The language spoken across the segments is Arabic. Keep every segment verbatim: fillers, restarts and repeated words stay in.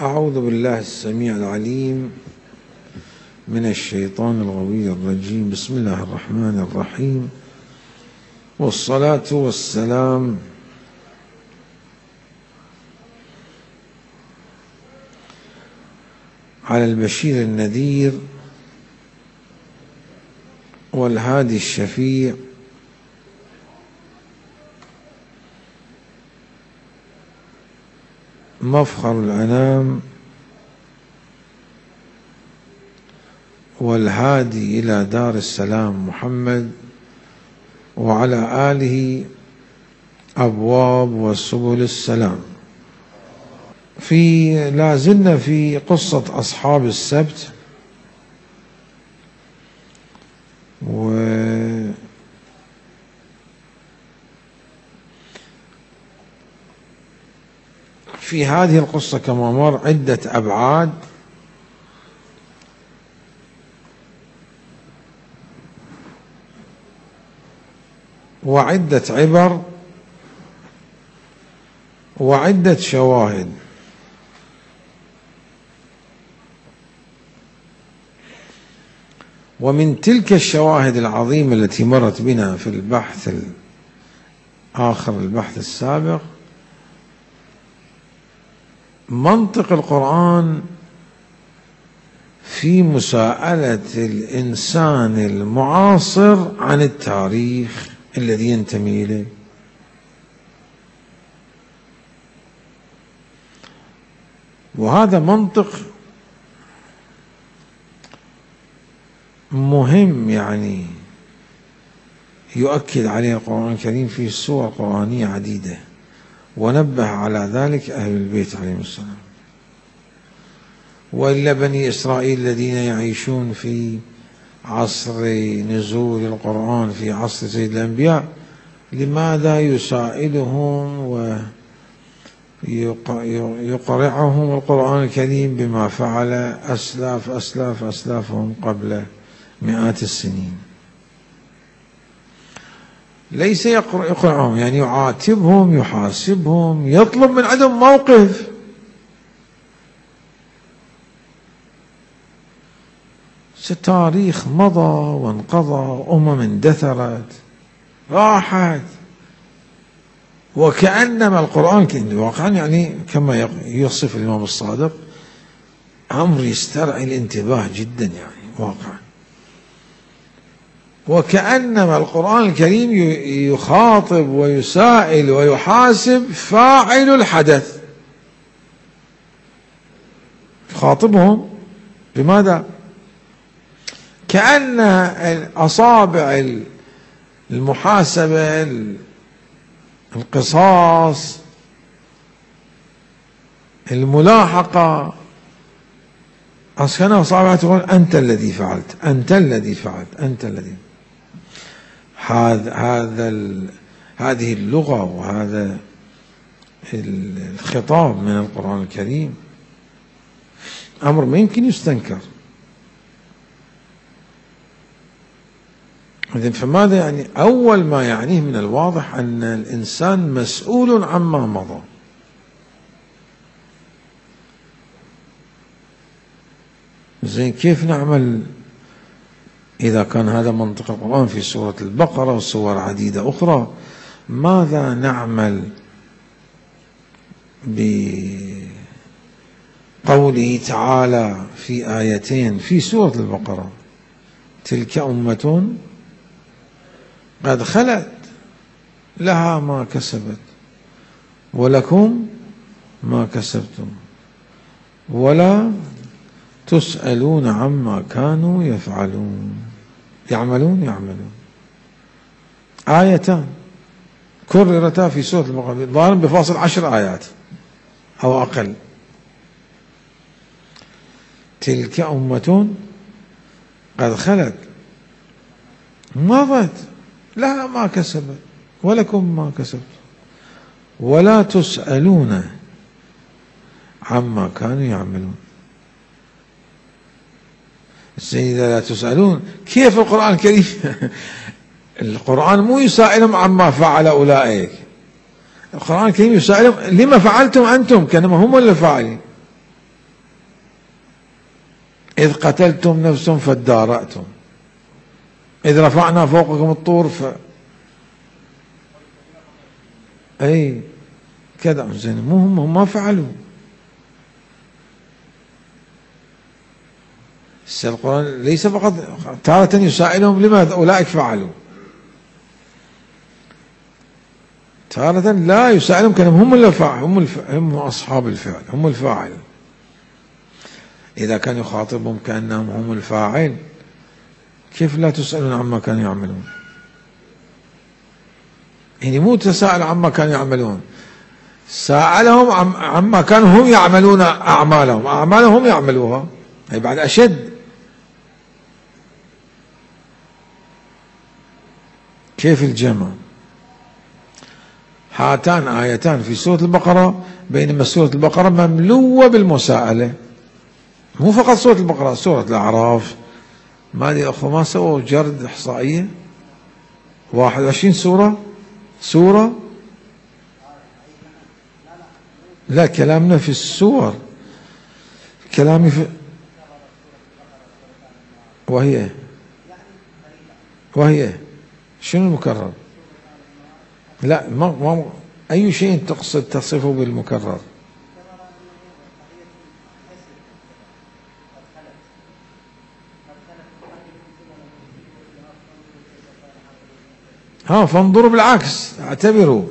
أعوذ بالله السميع العليم من الشيطان الغوي الرجيم. بسم الله الرحمن الرحيم، والصلاة والسلام على البشير النذير والهادي الشفيع مفخر الأنام والهادي إلى دار السلام محمد وعلى آله أبواب وسبل السلام. في لازلنا في قصة أصحاب السبت، و في هذه القصة كما مر عدة أبعاد وعدة عبر وعدة شواهد. ومن تلك الشواهد العظيمة التي مرت بنا في البحث الآخر البحث السابق منطق القرآن في مساءلة الإنسان المعاصر عن التاريخ الذي ينتمي إليه. وهذا منطق مهم، يعني يؤكد عليه القرآن الكريم في سور قرآنية عديدة، ونبه على ذلك أهل البيت عليهم السلام. وإلا بني إسرائيل الذين يعيشون في عصر نزول القرآن في عصر سيد الأنبياء، لماذا يسائلهم ويقرعهم القرآن الكريم بما فعل أسلاف أسلاف أسلافهم قبل مئات السنين؟ ليس يقرعهم، يعني يعاتبهم، يحاسبهم، يطلب من عندهم موقف. تاريخ مضى وانقضى، أمم اندثرت راحت، وكأنما القرآن واقعا يعني كما يصف الإمام الصادق أمر يسترعي الانتباه جدا، يعني واقعا وكأنما القرآن الكريم يخاطب ويسائل ويحاسب فاعل الحدث، يخاطبهم بماذا؟ كأن أصابع المحاسبة القصاص الملاحقة أصلا أصابعها تقول أنت الذي فعلت، أنت الذي فعلت، أنت الذي. هذا هذا هذه اللغة وهذا الخطاب من القرآن الكريم أمر ما يمكن يستنكر. إذن فماذا يعني؟ أول ما يعنيه من الواضح أن الإنسان مسؤول عما مضى. زين، كيف نعمل إذا كان هذا منطق القرآن في سورة البقرة وسور عديدة أخرى؟ ماذا نعمل بقوله تعالى في آيتين في سورة البقرة: تلك أمة قد خلت لها ما كسبت ولكم ما كسبتم ولا تسألون عما كانوا يفعلون يعملون يعملون. آيتان كررتا في سورة البقرة ظاهرا بفاصل عشر آيات أو أقل. تلك أمة قد خلت مضت لها ما كسبت ولكم ما كسبتم ولا تسألون عما كانوا يعملون. إذا لا تسألون، كيف القرآن الكريم؟ القرآن مو يسائلهم عما فعل أولئك، القرآن الكريم يسائلهم لما فعلتم أنتم، كأنما هم اللي فاعلين. إذ قتلتم نفسا فادارأتم، إذ رفعنا فوقكم الطور ف أي كذا. زين مو هم, هم ما فعلوا. القرآن ليس فقط تارة يسائلهم لماذا أولئك فعلوا، تارة لا يسائلهم كأنهم هم الفاعل، هم, الف... هم أصحاب الفعل، هم الفاعل. إذا كان يخاطبهم كأنهم هم الفاعل كيف لا تسألون عما كانوا يعملون؟ يعني مو تساءل عما كانوا يعملون، سألهم عم... عما كانوا هم يعملون أعمالهم، أعمالهم هم يعملوها، أي بعد أشد. كيف الجمع؟ هاتان آيتان في سورة البقرة، بينما سورة البقرة مملوءة بالمساءلة. مو فقط سورة البقرة، سورة الأعراف ما أدري أخو ما سووا جرد إحصائية واحد وعشرين سورة سورة لا كلامنا في السور، كلامي في وهي وهي شنو المكرر؟ لا ما, ما أي شيء تقصد تصفه بالمكرر؟ ها فانظروا بالعكس، اعتبروا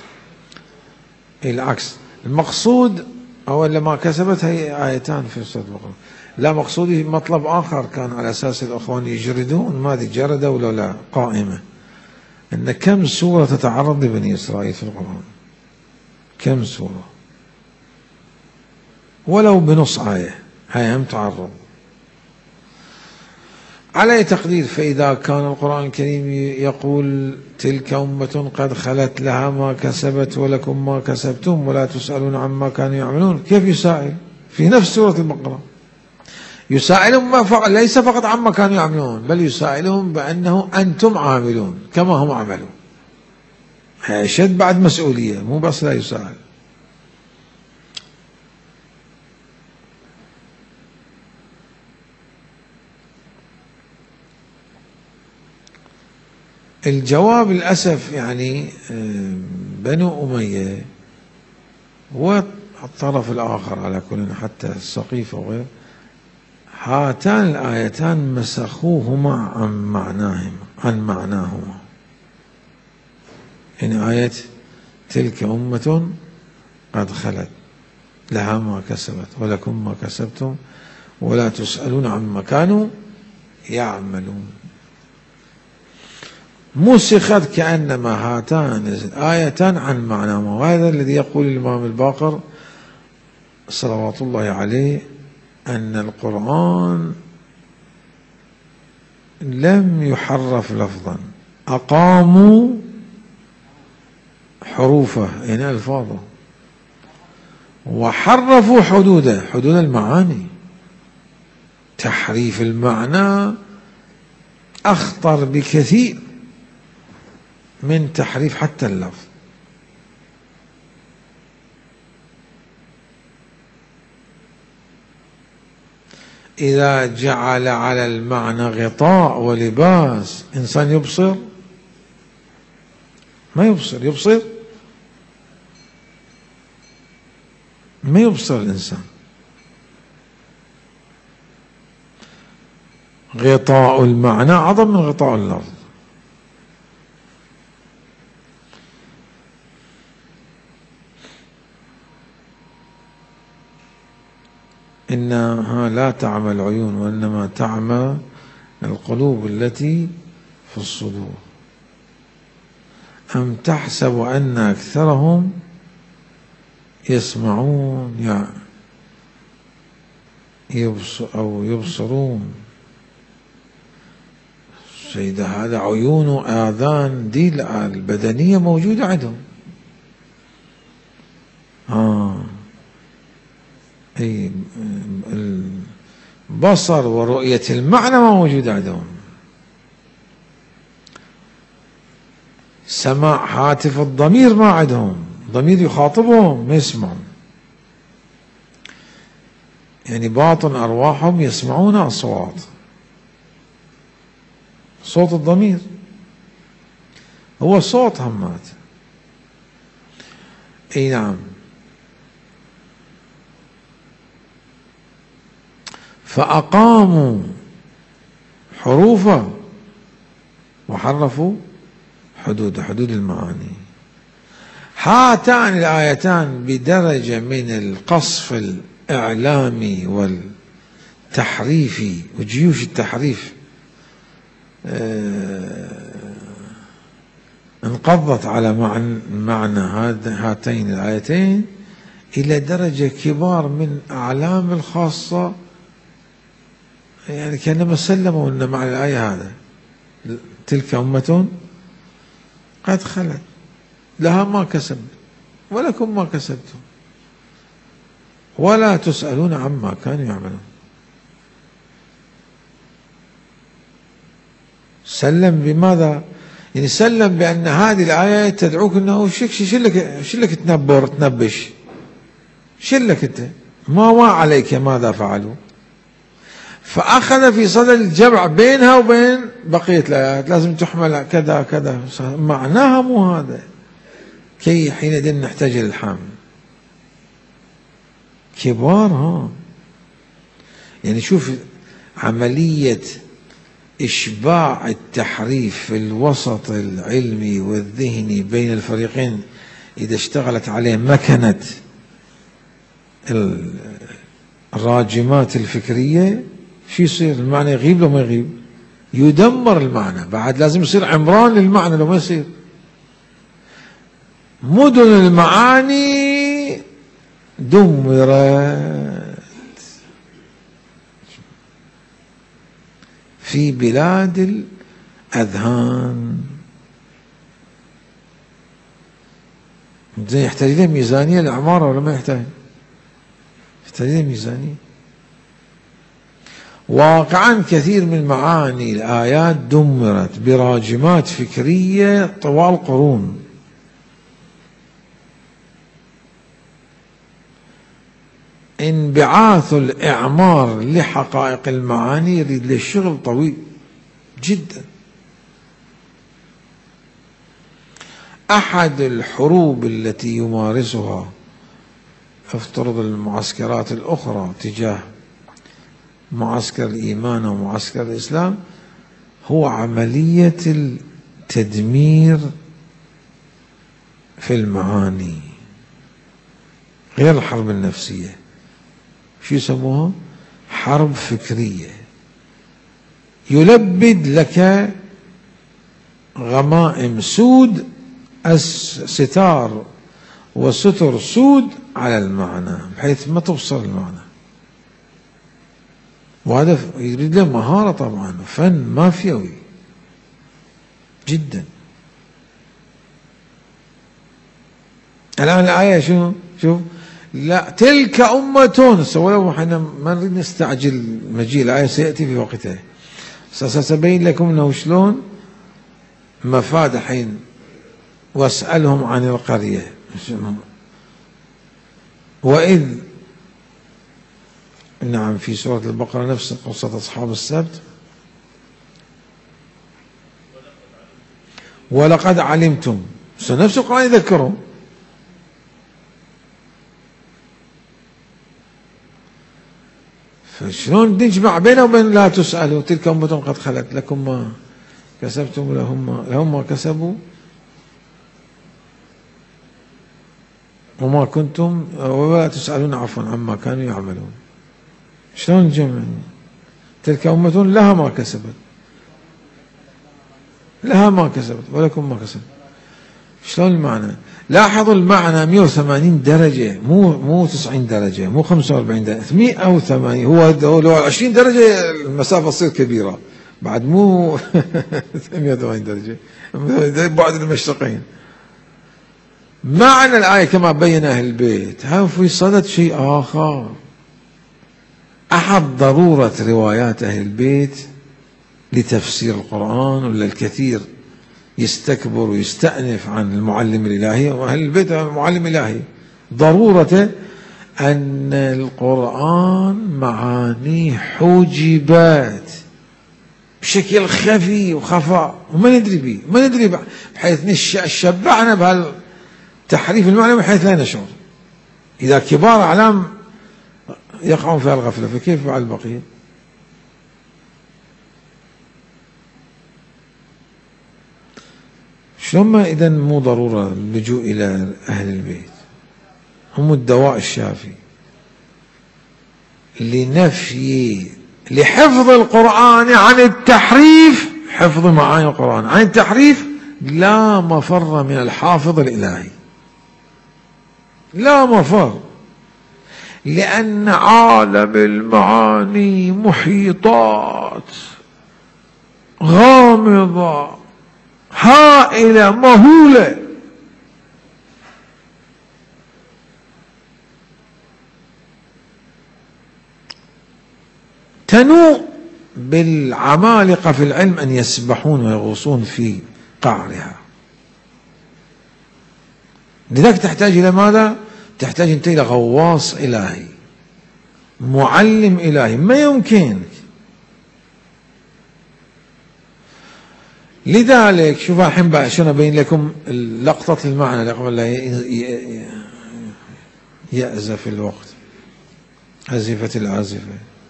العكس. المقصود أول ما كسبت هي آيتان في سورة البقرة، لا مقصودي مطلب آخر كان على أساس الأخوان يجردون، ما أدري جردوا ولا لا، قائمة إن كم سورة تتعرض لبني إسرائيل في القرآن، كم سورة ولو بنص آية، هاي هم تعرض. على تقدير فإذا كان القرآن الكريم يقول تلك أمة قد خلت لها ما كسبت ولكم ما كسبتم ولا تسألون عما كانوا يعملون، كيف يسائل في نفس سورة البقرة؟ يسائلهم ما فقط ليس فقط عما كانوا يعملون، بل يسائلهم بأنه أنتم عاملون كما هم عملوا، شد بعد مسؤولية، مو بس لا يسائل. الجواب للأسف يعني بنو أمية والطرف الآخر على كل حتى السقيفة وغير، هاتان الآيتان مسخوهما عن معناهما عن معناهما. إن آية تلك أمة قد خلت لها ما كسبت ولكم ما كسبتم ولا تسألون عما كانوا يعملون، مسخت كأنما هاتان الآيتان عن معناهما. وهذا الذي يقول الإمام الباقر صلوات الله عليه أن القرآن لم يحرف لفظا، أقاموا حروفه يعني ألفاظه، وحرفوا حدوده حدود المعاني. تحريف المعنى أخطر بكثير من تحريف حتى اللفظ. إذا جعل على المعنى غطاء ولباس، إنسان يبصر ما يبصر، يبصر ما يبصر الإنسان. غطاء المعنى أعظم من غطاء اللفظ. إنها لا تعمى العيون وإنما تعمى القلوب التي في الصدور. أم تحسب أن أكثرهم يسمعون يعني يبصر أو يبصرون. سيدة هذا عيون وآذان دي البدنية موجودة عندهم. آه أي البصر ورؤية المعنى ما موجود عندهم. سماع هاتف الضمير ما عندهم، ضمير يخاطبهم ما يسمعون. يعني باطن أرواحهم يسمعون أصوات، صوت الضمير هو صوت همات. اي نعم. فأقاموا حروفا وحرفوا حدود حدود المعاني. هاتان الآيتان بدرجة من القصف الإعلامي والتحريف وجيوش التحريف انقضت على معنى هاتين الآيتين إلى درجة كبار من أعلام الخاصة، يعني كأنما سلموا أن معنى الآية هذا تلك أمة قد خلت لها ما كسبت ولكم ما كسبتم ولا تسألون عما كانوا يعملون. سلم بماذا؟ يعني سلم بأن هذه الآية تدعوك أنه شلك شلك تنبر تنبش، شلك أنت ما ما عليك ماذا فعلوا. فأخذ في صدد الجمع بينها وبين بقية الآيات، لازم تحمل كذا كذا، معناها مو هذا، كي حينئذ نحتاج للحامل كبار. ها يعني شوف عملية إشباع التحريف في الوسط العلمي والذهني بين الفريقين، إذا اشتغلت عليه مكنة الراجمات الفكرية شو يصير؟ المعنى يغيب لو ما يغيب، يدمر المعنى، بعد لازم يصير عمران للمعنى لو ما يصير. مدن المعاني دمرت في بلاد الأذهان. زي يحتاج لها ميزانية العمارة ولا ما يحتاج؟ يحتاج لها ميزانية. واقعا كثير من معاني الآيات دمرت براجمات فكرية طوال قرون. انبعاث الإعمار لحقائق المعاني يريد له شغل طويل جدا. أحد الحروب التي يمارسها افترض المعسكرات الأخرى تجاه معسكر الإيمان ومعسكر الإسلام هو عملية التدمير في المعاني، غير الحرب النفسية. شو يسموها؟ حرب فكرية. يلبد لك غمائم سود، ستار وستر سود على المعنى بحيث ما تبصر المعنى. وهذا يريد له مهارة طبعا، فن مافيوي جدا. الآن الآية شنو؟ شوف، لا تلك أمة، ولو احنا ما نريد نستعجل مجيء الآية، سيأتي في وقتها. سأبين لكم أنه شلون مفاد حين واسألهم عن القرية. وإذ، نعم، في سورة البقرة نفس قصة أصحاب السبت. ولقد علمتم، نفس القرآن يذكرهم. فشلون نجمع بينه وبين لا تسألوا تلك أمة قد خلت لكم ما كسبتم لهم لهم ما كسبوا وما كنتم ولا تسألون عفوا عما كانوا يعملون. شلون نجمع؟ تلك أمة لها ما كسبت لها ما كسبت ولكم ما كسبت. شلون المعنى؟ لاحظوا المعنى مئة وثمانين درجة، مو مو تسعين درجة، مو خمسة وأربعين درجة، مئة وثمانين. هو لو عشرين درجة المسافة تصير كبيرة، بعد مو مئة وثمانين درجة بعد المشرقين. معنى الآية كما بين أهل البيت ها في صدد شيء آخر. أحد ضرورة روايات أهل البيت لتفسير القرآن، ولا الكثير يستكبر ويستأنف عن المعلم الإلهي، وأهل البيت معلم إلهي. ضرورته أن القرآن معانيه حجبت بشكل خفي وخفاء وما ندري به، ما ندري به، بحيث نشبعنا بهالتحريف المعنى بحيث لا نشعر. إذا كبار أعلام يقعون في الغفلة، فكيف على البقية؟ شلون ما إذا مو ضرورة اللجوء إلى أهل البيت، هم الدواء الشافي لنفي لحفظ القرآن عن التحريف، حفظ معاني القرآن عن التحريف لا مفر من الحافظ الإلهي، لا مفر، لأن عالم المعاني محيطات غامضة هائلة مهولة، تنوء بالعمالقة في العلم أن يسبحون ويغوصون في قعرها. لذلك تحتاج إلى ماذا؟ تحتاج أنت إلى غواص إلهي، معلم إلهي، ما يمكن. لذلك شوف الحين بقى شنو أبين لكم لقطة المعنى لقبل لا يأزف الوقت، أزفة العازفة.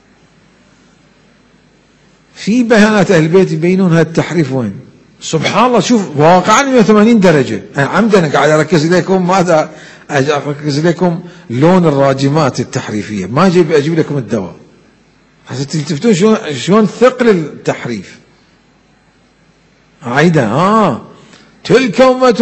في بيانات أهل البيت يبينون هذا التحريف وين. سبحان الله، شوف واقعا مئة وثمانين درجة. أنا عمدا قاعد أركز لكم ماذا أركز لكم لون الراجمات التحريفية، ما أجيب أجيب لكم الدواء حتى تلتفتون شلون شلون ثقل التحريف. عيدا آه تلك أمة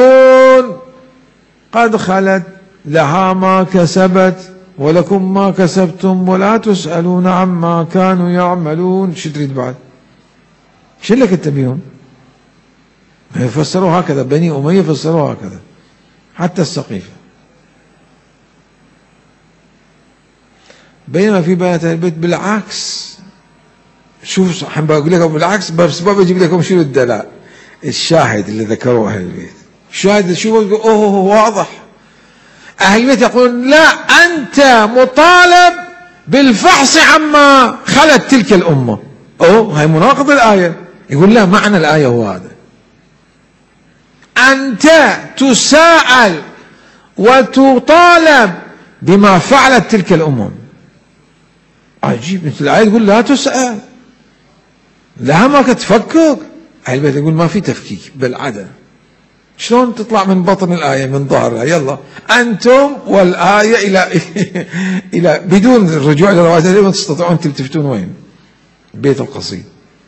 قد خلت لها ما كسبت ولكم ما كسبتم ولا تسألون عما كانوا يعملون. شو تريد بعد؟ شو لك انت بيهم؟ يفسروا هكذا، بني أمية يفسروا هكذا، حتى السقيفة. بينما في بيانات أهل البيت بالعكس. شوف الحين بقول لكم بالعكس، بس بجيب لكم شنو الدلال الشاهد اللي ذكروه أهل البيت. الشاهد شو اوه واضح. أهل البيت يقولون لا، أنت مطالب بالفحص عما خلت تلك الأمة. أوه هاي مناقض الآية. يقول لا، معنى الآية هو هذا، أنت تساءل وتطالب بما فعلت تلك الأمم. عجيب، مثل الآية تقول لا تسأل، لها ما تفكك. أهل البيت يقول ما في تفكيك بالعدل. شلون تطلع من بطن الآية من ظهرها؟ يلا أنتم والآية إلى إلى بدون الرجوع إلى روايات الإمام تستطيعون تلتفتون وين؟ بيت القصيد.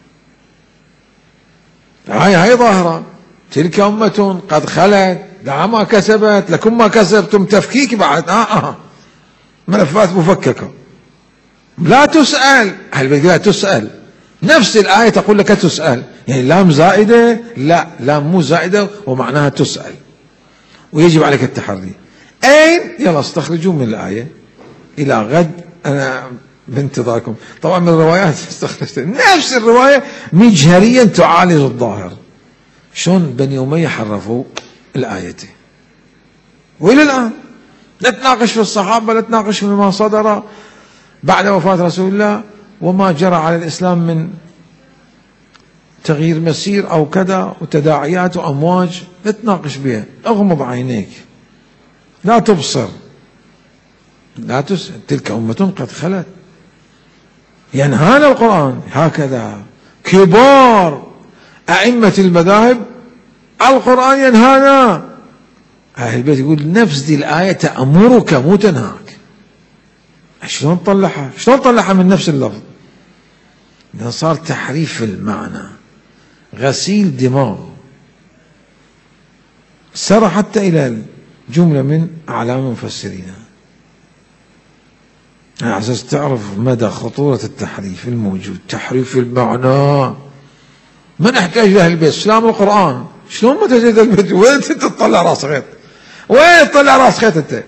هاي هاي ظاهرة، تلك أمة قد خلت لها ما كسبت لكم ما كسبتم. تفكيك بعد آه آه ملفات مفككة. لا تسأل، هل لا تسأل؟ نفس الآية تقول لك تسأل، يعني لام زائدة، لا لام مو زائدة ومعناها تسأل، ويجب عليك التحري. أين؟ يلا استخرجوا من الآية. إلى غد أنا بانتظاركم. طبعا من الروايات استخرجت نفس الرواية مجهريا تعالج الظاهر. شلون بني أمية حرفوا الآية، وإلى الآن لا تناقش في الصحابة، لا تناقش فيما صدر بعد وفاة رسول الله وما جرى على الإسلام من تغيير مسير أو كذا وتداعيات وأمواج، لا تناقش بها. أغمض عينيك، لا تبصر، لا تسأل. تلك أمة قد خلت. ينهانا القرآن هكذا كبار أئمة المذاهب، القرآن ينهانا. أهل البيت يقول نفس دي الآية تأمرك مو تنهاك. شلون طلعها؟ شلون طلعها من نفس اللفظ؟ لأن صار تحريف في المعنى، غسيل دماغ، سار حتى إلى جملة من أعلام المفسرين. على أساس تعرف مدى خطورة التحريف الموجود. تحريف في المعنى. ما نحتاج لأهل البيت، إسلام القرآن. شلون ما تجد البيت؟ وين تطلع راس غيط؟ وين تطلع راس غيط أنت؟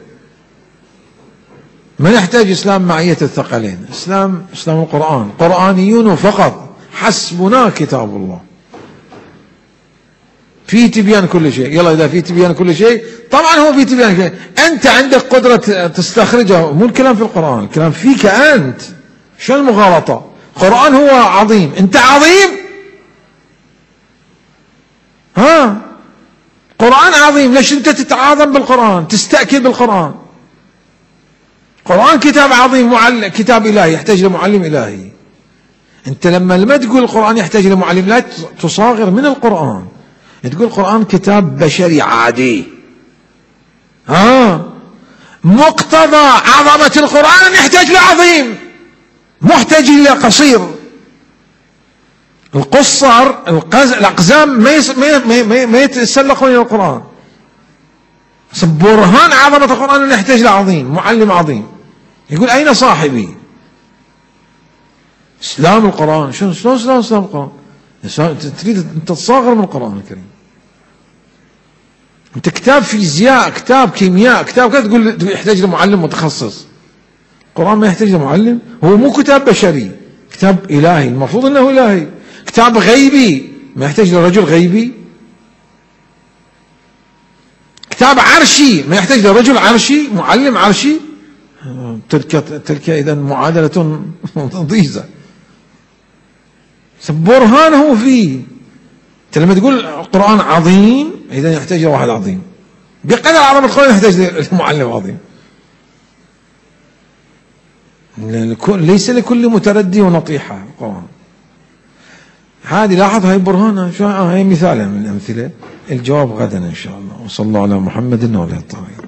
ما نحتاج إسلام معية الثقلين. إسلام إسلام القرآن، قرآنيون فقط، حسبنا كتاب الله. في تبيان كل شيء. يلا إذا في تبيان كل شيء، طبعا هو في تبيان كل شيء، أنت عندك قدرة تستخرجه، مو الكلام في القرآن، الكلام فيك أنت. شو المغالطة؟ القرآن هو عظيم، أنت عظيم؟ ها، قرآن عظيم، ليش أنت تتعاظم بالقرآن، تستأكد بالقرآن؟ قرآن كتاب عظيم، معلم، كتاب إلهي يحتاج لمعلم إلهي. أنت لما لما تقول القرآن يحتاج لمعلم، لا تصاغر من القرآن، تقول القرآن كتاب بشري عادي. ها، مقتضى عظمة القرآن أن يحتاج لعظيم، محتاج إلى قصير. القصر الأقزام ما ما ما, ما يتسلقون إلى القرآن. برهان عظمة القرآن أن يحتاج لعظيم، معلم عظيم. يقول أين صاحبي؟ إسلام القرآن، شلون شلون إسلام إسلام القرآن؟ تريد أن تتصاغر من القرآن الكريم. أنت كتاب فيزياء، كتاب كيمياء، كتاب كذا، تقول يحتاج لمعلم متخصص. القرآن ما يحتاج لمعلم، هو مو كتاب بشري، كتاب إلهي، المفروض أنه إلهي. كتاب غيبي، ما يحتاج لرجل غيبي. كتاب عرشي، ما يحتاج لرجل عرشي، معلم عرشي. تلك تلك إذا معادلة ضيزة. برهان هو فيه. أنت لما تقول القرآن عظيم، إذا يحتاج لواحد عظيم، بقدر عظمة القرآن يحتاج لمعلم عظيم. ليس لكل متردي ونطيحة القرآن. هذه لاحظ، هاي برهانة، شو هاي مثال من الأمثلة. الجواب غدا إن شاء الله. وصلى الله على محمد وعلى آله الطاهرين.